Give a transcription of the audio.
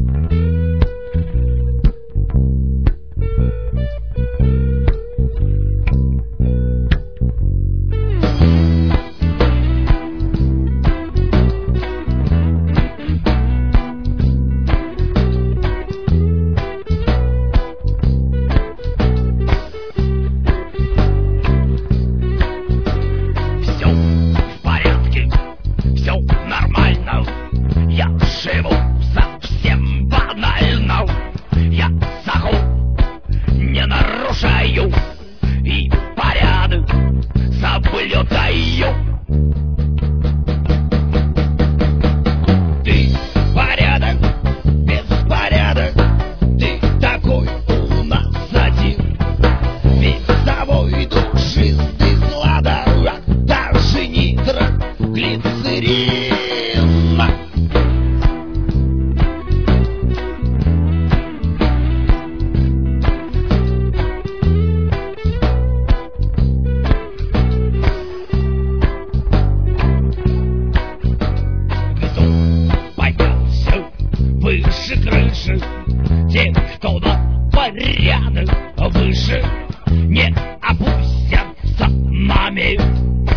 Живу совсем банально. Я закон не нарушаю и порядок соблюдаю. Ты порядок, беспорядок, ты такой у нас один. Весовой души из лада, даже нитроглицерин. Выше крыши, те, кто на порядок выше, не опустятся нами.